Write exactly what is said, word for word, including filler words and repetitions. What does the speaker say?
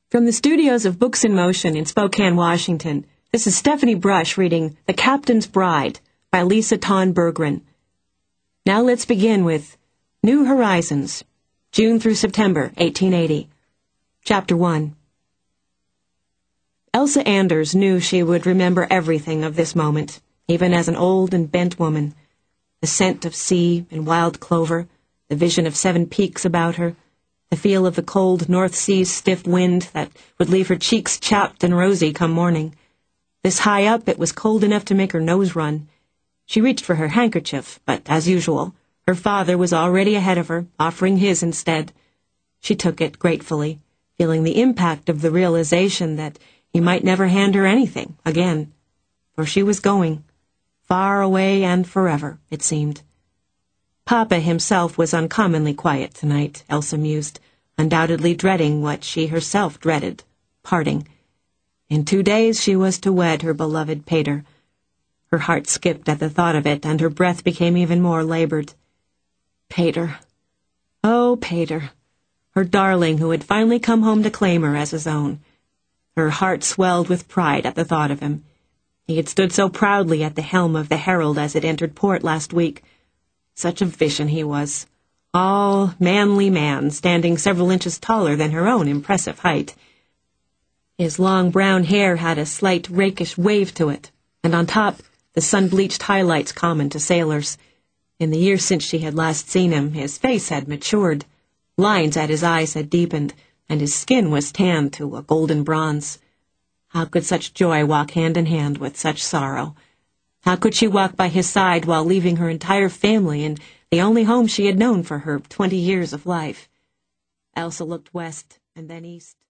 From the studios of Books in Motion in Spokane, Washington, this is Stephanie Brush reading The Captain's Bride by Lisa Tawn Berggren. Now let's begin with New Horizons, June through September, eighteen eighty. Chapter one. Elsa Anders knew she would remember everything of this moment, even as an old and bent woman. The scent of sea and wild clover, the vision of seven peaks about her, the feel of the cold North Sea's stiff wind that would leave her cheeks chapped and rosy come morning. This high up, it was cold enough to make her nose run. She reached for her handkerchief, but, as usual, her father was already ahead of her, offering his instead. She took it gratefully, feeling the impact of the realization that he might never hand her anything again. For she was going, far away and forever, it seemed. Papa himself was uncommonly quiet tonight, Elsa mused, undoubtedly dreading what she herself dreaded, parting. In two days she was to wed her beloved Pater. Her heart skipped at the thought of it, and her breath became even more labored. Pater. Oh, Pater. Her darling who had finally come home to claim her as his own. Her heart swelled with pride at the thought of him. He had stood so proudly at the helm of the Herald as it entered port last week. Such a vision he was, all manly man, standing several inches taller than her own impressive height. His long brown hair had a slight rakish wave to it, and on top, the sun-bleached highlights common to sailors. In the years since she had last seen him, his face had matured. Lines at his eyes had deepened, and his skin was tanned to a golden bronze. How could such joy walk hand in hand with such sorrow? How could she walk by his side while leaving her entire family and the only home she had known for her twenty years of life? Elsa looked west and then east.